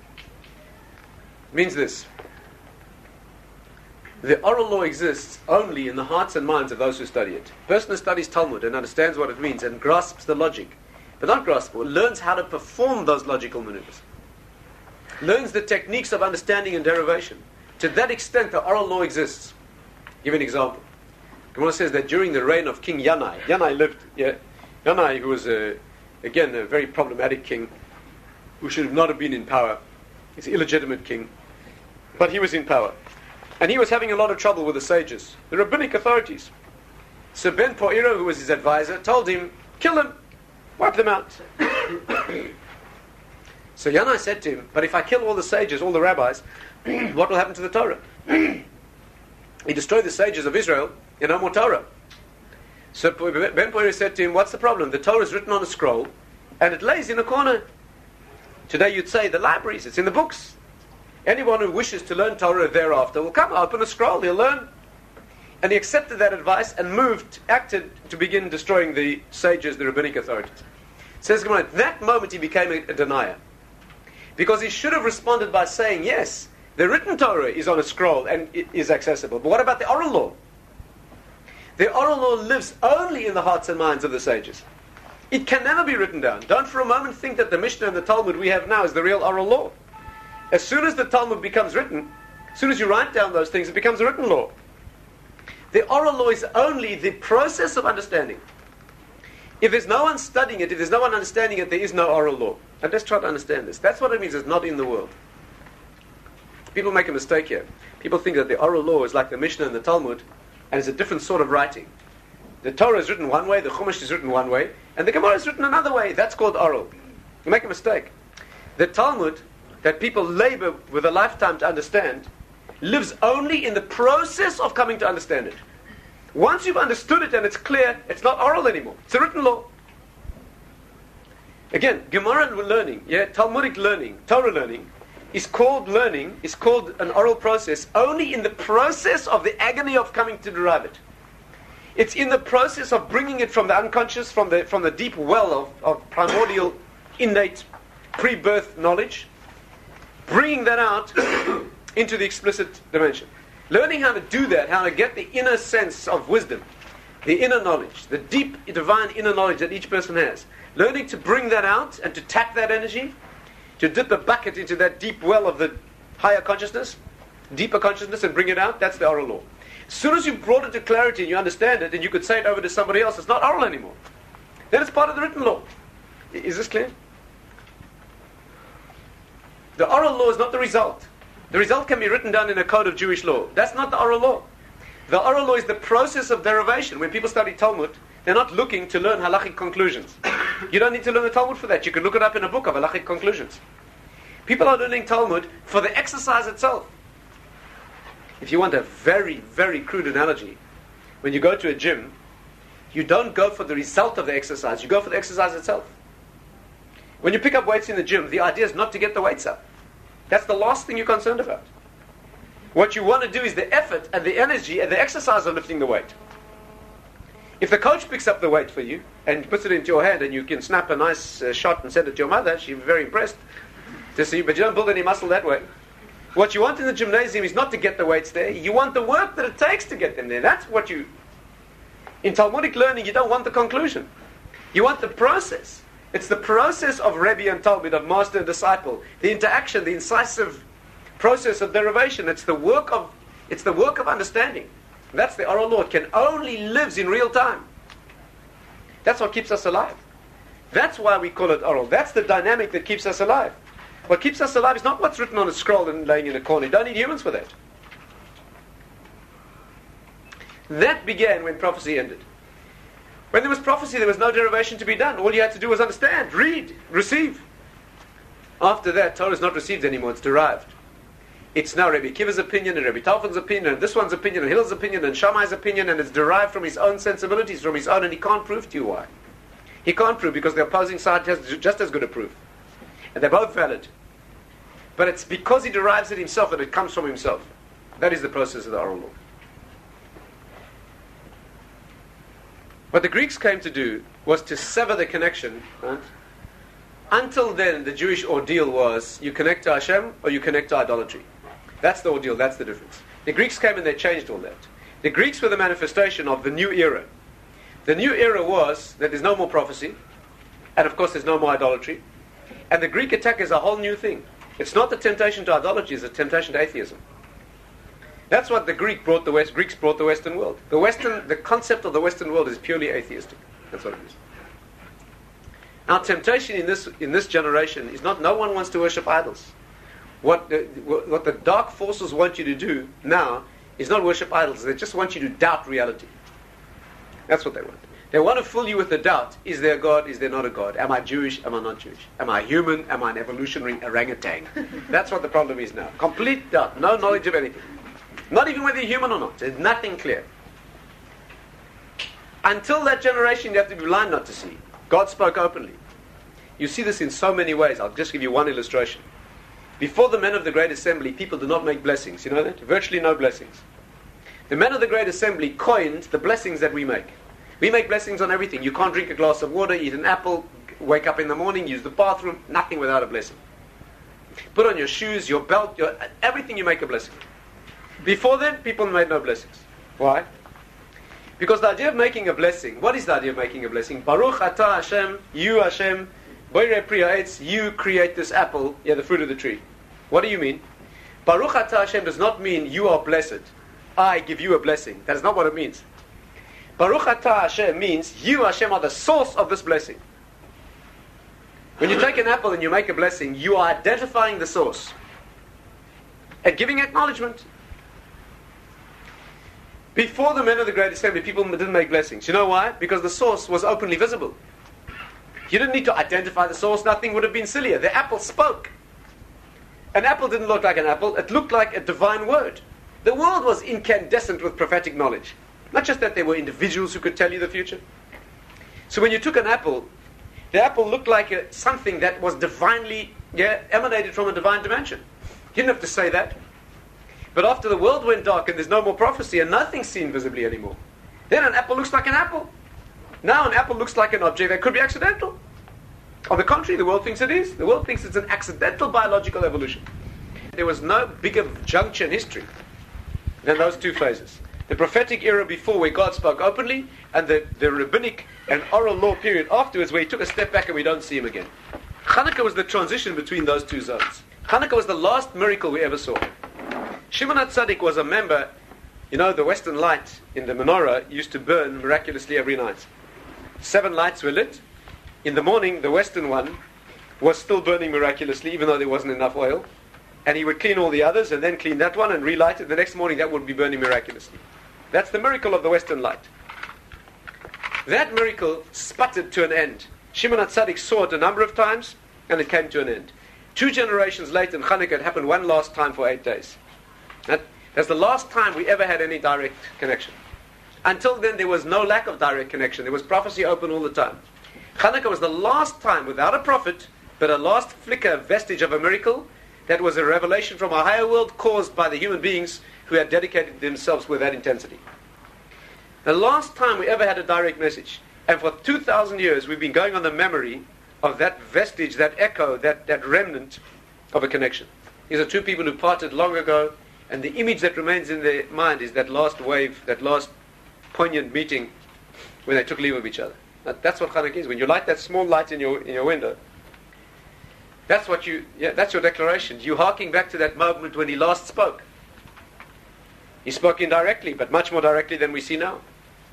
It means this. The oral law exists only in the hearts and minds of those who study it. A person who studies Talmud and understands what it means and grasps the logic, but not grasps, learns how to perform those logical maneuvers. Learns the techniques of understanding and derivation. To that extent, the oral law exists. Give an example. Gemara says that during the reign of King Yanai, Yanai, who was, again, a very problematic king, who should not have been in power, He's an illegitimate king. But he was in power. And he was having a lot of trouble with the sages, the rabbinic authorities. So Ben Po'ira, who was his advisor, told him, kill them, wipe them out. So Yanai said to him, but if I kill all the sages, all the rabbis, what will happen to the Torah? He destroyed the sages of Israel, and no more Torah. So Ben Po'ira said to him, what's the problem? The Torah is written on a scroll, and it lays in a corner. Today you'd say the libraries, it's in the books. Anyone who wishes to learn Torah thereafter will come, open a scroll, he'll learn. And he accepted that advice and acted to begin destroying the sages, the rabbinic authorities. Says Gemara, at that moment he became a denier. Because he should have responded by saying, yes, the written Torah is on a scroll and it is accessible. But what about the oral law? The oral law lives only in the hearts and minds of the sages. It can never be written down. Don't for a moment think that the Mishnah and the Talmud we have now is the real oral law. As soon as the Talmud becomes written, as soon as you write down those things, it becomes a written law. The oral law is only the process of understanding. If there's no one studying it, if there's no one understanding it, there is no oral law. And let's try to understand this. That's what it means, it's not in the world. People make a mistake here. People think that the oral law is like the Mishnah and the Talmud, and it's a different sort of writing. The Torah is written one way, the Chumash is written one way, and the Gemara is written another way. That's called oral. You make a mistake. The Talmud, that people labor with a lifetime to understand, lives only in the process of coming to understand it. Once you've understood it and it's clear, it's not oral anymore. It's a written law. Again, Gemara learning, Talmudic learning, Torah learning, is called an oral process only in the process of the agony of coming to derive it. It's in the process of bringing it from the unconscious, from the deep well of primordial, innate, pre-birth knowledge, bringing that out into the explicit dimension. Learning how to do that, how to get the inner sense of wisdom, the inner knowledge, the deep divine inner knowledge that each person has. Learning to bring that out and to tap that energy, to dip a bucket into that deep well of the higher consciousness, deeper consciousness, and bring it out, that's the oral law. As soon as you've brought it to clarity and you understand it, and you could say it over to somebody else, it's not oral anymore. Then it's part of the written law. Is this clear? The oral law is not the result. The result can be written down in a code of Jewish law. That's not the oral law. The oral law is the process of derivation. When people study Talmud, they're not looking to learn halachic conclusions. You don't need to learn the Talmud for that. You can look it up in a book of halachic conclusions. People are learning Talmud for the exercise itself. If you want a very, very crude analogy, when you go to a gym, you don't go for the result of the exercise. You go for the exercise itself. When you pick up weights in the gym, the idea is not to get the weights up. That's the last thing you're concerned about. What you want to do is the effort and the energy and the exercise of lifting the weight. If the coach picks up the weight for you and puts it into your hand and you can snap a nice shot and send it to your mother, she'll be very impressed to see, but you don't build any muscle that way. What you want in the gymnasium is not to get the weights there. You want the work that it takes to get them there. That's what you... In Talmudic learning, you don't want the conclusion. You want the process. It's the process of Rebbe and Talmud, of master and disciple. The interaction, the incisive process of derivation. It's the work of understanding. That's the oral law. It can only lives in real time. That's what keeps us alive. That's why we call it oral. That's the dynamic that keeps us alive. What keeps us alive is not what's written on a scroll and laying in a corner. You don't need humans for that. That began when prophecy ended. When there was prophecy, there was no derivation to be done. All you had to do was understand, read, receive. After that, Torah is not received anymore, it's derived. It's now Rabbi Akiva's opinion, and Rabbi Talfon's opinion, and this one's opinion, and Hillel's opinion, and Shammai's opinion, and it's derived from his own sensibilities, from his own, and he can't prove to you why. He can't prove because the opposing side has just as good a proof. And they're both valid. But it's because he derives it himself that it comes from himself. That is the process of the oral law. What the Greeks came to do was to sever the connection. Right? Until then, the Jewish ordeal was you connect to Hashem or you connect to idolatry. That's the ordeal, that's the difference. The Greeks came and they changed all that. The Greeks were the manifestation of the new era. The new era was that there's no more prophecy, and of course there's no more idolatry. And the Greek attack is a whole new thing. It's not the temptation to idolatry, it's a temptation to atheism. That's what the Greeks brought the Western world. The concept of the Western world is purely atheistic. That's what it is. Our temptation in this generation is not, no one wants to worship idols. What the dark forces want you to do now is not worship idols. They just want you to doubt reality. That's what they want. They want to fool you with the doubt. Is there a God? Is there not a God? Am I Jewish? Am I not Jewish? Am I human? Am I an evolutionary orangutan? That's what the problem is now. Complete doubt. No knowledge of anything. Not even whether you're human or not. There's nothing clear. Until that generation, you have to be blind not to see. God spoke openly. You see this in so many ways. I'll just give you one illustration. Before the men of the Great Assembly, people did not make blessings. You know that? Virtually no blessings. The men of the Great Assembly coined the blessings that we make. We make blessings on everything. You can't drink a glass of water, eat an apple, wake up in the morning, use the bathroom, nothing without a blessing. Put on your shoes, your belt, everything you make a blessing. Before then, people made no blessings. Why? Because the idea of making a blessing, what is the idea of making a blessing? Baruch atah Hashem, you Hashem, Boirei Pri Ha'etz, you create this apple, the fruit of the tree. What do you mean? Baruch atah Hashem does not mean you are blessed. I give you a blessing. That is not what it means. Baruch atah Hashem means you, Hashem, are the source of this blessing. When you take an apple and you make a blessing, you are identifying the source and giving acknowledgement. Before the men of the Great Assembly, people didn't make blessings. You know why? Because the source was openly visible. You didn't need to identify the source. Nothing would have been sillier. The apple spoke. An apple didn't look like an apple. It looked like a divine word. The world was incandescent with prophetic knowledge. Not just that there were individuals who could tell you the future. So when you took an apple, the apple looked like something that was divinely emanated from a divine dimension. You didn't have to say that. But after the world went dark and there's no more prophecy and nothing's seen visibly anymore, then an apple looks like an apple. Now an apple looks like an object that could be accidental. On the contrary, the world thinks it is. The world thinks it's an accidental biological evolution. There was no bigger juncture in history than those two phases. The prophetic era before, where God spoke openly, and the rabbinic and oral law period afterwards, where he took a step back and we don't see him again. Hanukkah was the transition between those two zones. Hanukkah was the last miracle we ever saw. Shimon HaTzadik was a member. You know, the Western light in the menorah used to burn miraculously every night. 7 lights were lit. In the morning, the Western one was still burning miraculously, even though there wasn't enough oil. And he would clean all the others, and then clean that one, and relight it. The next morning, that would be burning miraculously. That's the miracle of the Western light. That miracle sputtered to an end. Shimon HaTzadik saw it a number of times, and it came to an end. 2 generations later, in Hanukkah, it happened one last time for 8 days. That's the last time we ever had any direct connection. Until then, there was no lack of direct connection. There was prophecy open all the time. Hanukkah was the last time, without a prophet, but a last flicker, vestige of a miracle, that was a revelation from a higher world caused by the human beings who had dedicated themselves with that intensity. The last time we ever had a direct message. And for 2,000 years, we've been going on the memory of that vestige, that echo, that remnant of a connection. These are 2 people who parted long ago, and the image that remains in their mind is that last wave, that last poignant meeting when they took leave of each other. That's what Hanukkah is. When you light that small light in your window, that's what that's your declaration. You're harking back to that moment when he last spoke. He spoke indirectly, but much more directly than we see now.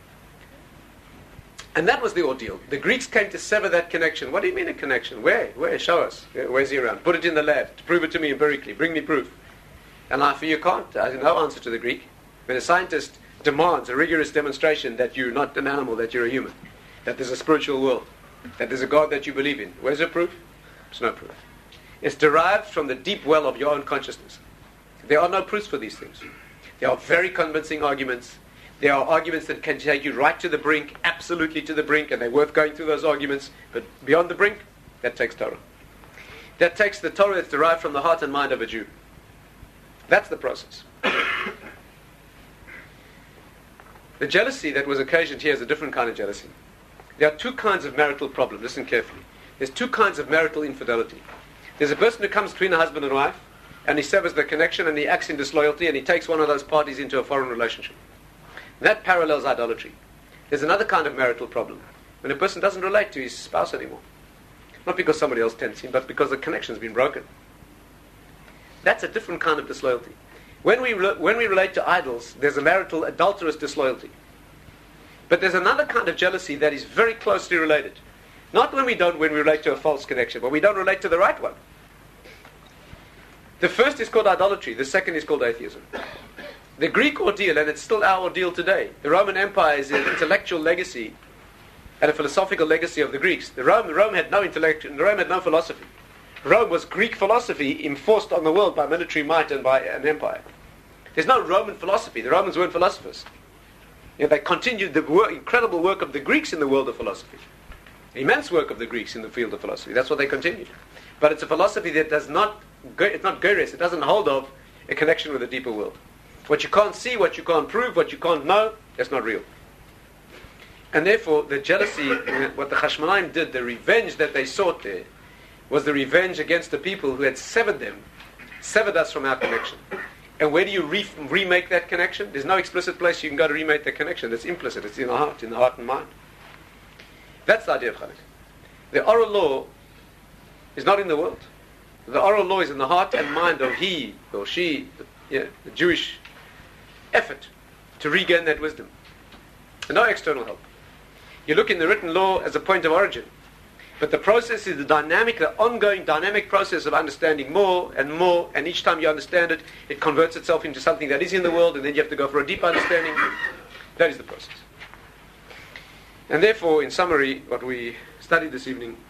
And that was the ordeal. The Greeks came to sever that connection. What do you mean a connection? Where? Show us. Where's he around? Put it in the lab. Prove it to me empirically. Bring me proof. And I fear you can't. I have no answer to the Greek. When a scientist demands a rigorous demonstration that you're not an animal, that you're a human, that there's a spiritual world, that there's a God that you believe in, where's the proof? There's no proof. It's derived from the deep well of your own consciousness. There are no proofs for these things. There are very convincing arguments. There are arguments that can take you right to the brink, absolutely to the brink, and they're worth going through those arguments. But beyond the brink, that takes Torah. That takes the Torah that's derived from the heart and mind of a Jew. That's the process. The jealousy that was occasioned here is a different kind of jealousy. There are 2 kinds of marital problem. Listen carefully. There's 2 kinds of marital infidelity. There's a person who comes between a husband and wife, and he severs the connection, and he acts in disloyalty, and he takes one of those parties into a foreign relationship. That parallels idolatry. There's another kind of marital problem, when a person doesn't relate to his spouse anymore. Not because somebody else tempts him, but because the connection's been broken. That's a different kind of disloyalty. When we relate to idols, there's a marital adulterous disloyalty. But there's another kind of jealousy that is very closely related. Not when we relate to a false connection, but we don't relate to the right one. The first is called idolatry, the second is called atheism. The Greek ordeal, and it's still our ordeal today, the Roman Empire is an intellectual legacy and a philosophical legacy of the Greeks. Rome had no intellect, Rome had no philosophy. Rome was Greek philosophy enforced on the world by military might and by an empire. There's no Roman philosophy. The Romans weren't philosophers. They continued the incredible work of the Greeks in the world of philosophy. Immense work of the Greeks in the field of philosophy. That's what they continued. But it's a philosophy that it's not geres. It doesn't hold of a connection with the deeper world. What you can't see, what you can't prove, what you can't know, that's not real. And therefore, the jealousy, what the Hashmonaim did, the revenge that they sought there, was the revenge against the people who had severed us from our connection. And where do you remake that connection? There's no explicit place you can go to remake that connection. It's implicit. It's in the heart and mind. That's the idea of Chanukah. The oral law is not in the world. The oral law is in the heart and mind of he or she, the Jewish effort to regain that wisdom. And no external help. You look in the written law as a point of origin. But the process is the ongoing dynamic process of understanding more, and each time you understand it, it converts itself into something that is in the world, and then you have to go for a deep understanding. That is the process. And therefore, in summary, what we studied this evening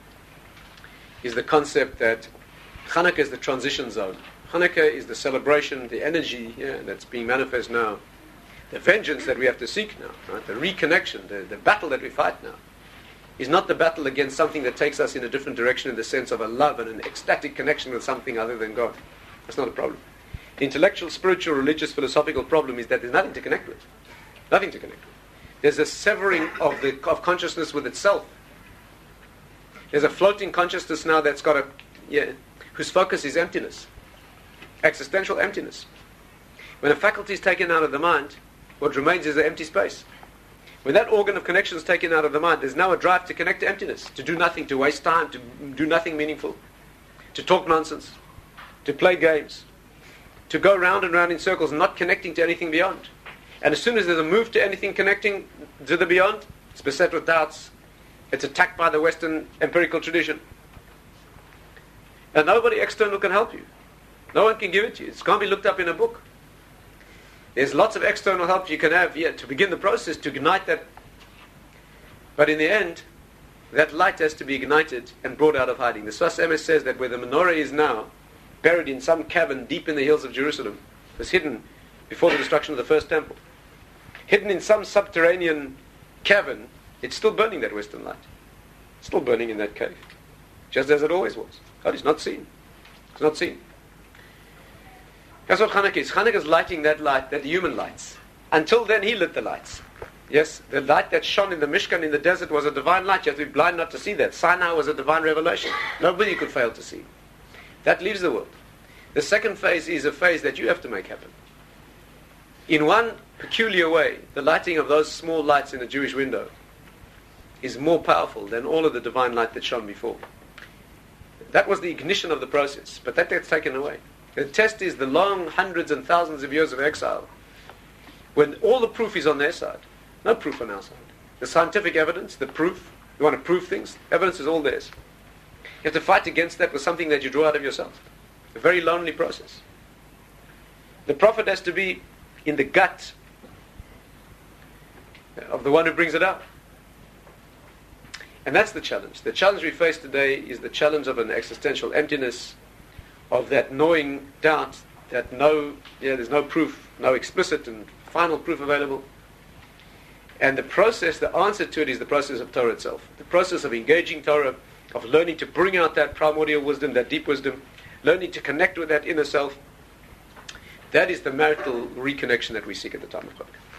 is the concept that Chanukah is the transition zone. Chanukah is the celebration, the energy that's being manifest now, the vengeance that we have to seek now, right? The reconnection, the battle that we fight now, is not the battle against something that takes us in a different direction in the sense of a love and an ecstatic connection with something other than God. That's not a problem. The intellectual, spiritual, religious, philosophical problem is that there's nothing to connect with. Nothing to connect with. There's a severing of consciousness with itself. There's a floating consciousness now that's got whose focus is emptiness. Existential emptiness. When a faculty is taken out of the mind, what remains is an empty space. When that organ of connection is taken out of the mind, there's now a drive to connect to emptiness, to do nothing, to waste time, to do nothing meaningful, to talk nonsense, to play games, to go round and round in circles, not connecting to anything beyond. And as soon as there's a move to anything connecting to the beyond, it's beset with doubts. It's attacked by the Western empirical tradition. And nobody external can help you. No one can give it to you. It can't be looked up in a book. There's lots of external help you can have to begin the process, to ignite that. But in the end, that light has to be ignited and brought out of hiding. The Sfas Emes says that where the menorah is now, buried in some cavern deep in the hills of Jerusalem, was hidden before the destruction of the first temple. Hidden in some subterranean cavern, it's still burning, that Western light. It's still burning in that cave. Just as it always was. God is not seen. It's not seen. That's what Chanukah is. Chanukah is lighting that light that the human lights. Until then, he lit the lights. Yes, the light that shone in the Mishkan in the desert was a divine light. You have to be blind not to see that. Sinai was a divine revelation. Nobody could fail to see. That leaves the world. The second phase is a phase that you have to make happen. In one peculiar way, the lighting of those small lights in a Jewish window is more powerful than all of the divine light that shone before. That was the ignition of the process, but that gets taken away. The test is the long hundreds and thousands of years of exile, when all the proof is on their side. No proof on our side. The scientific evidence, the proof, you want to prove things, evidence is all theirs. You have to fight against that with something that you draw out of yourself. A very lonely process. The prophet has to be in the gut of the one who brings it out. And that's the challenge. The challenge we face today is the challenge of an existential emptiness, of that gnawing doubt that there's no proof, no explicit and final proof available. And the process, the answer to it is the process of Torah itself. The process of engaging Torah, of learning to bring out that primordial wisdom, that deep wisdom, learning to connect with that inner self. That is the marital reconnection that we seek at the time of Chanukah.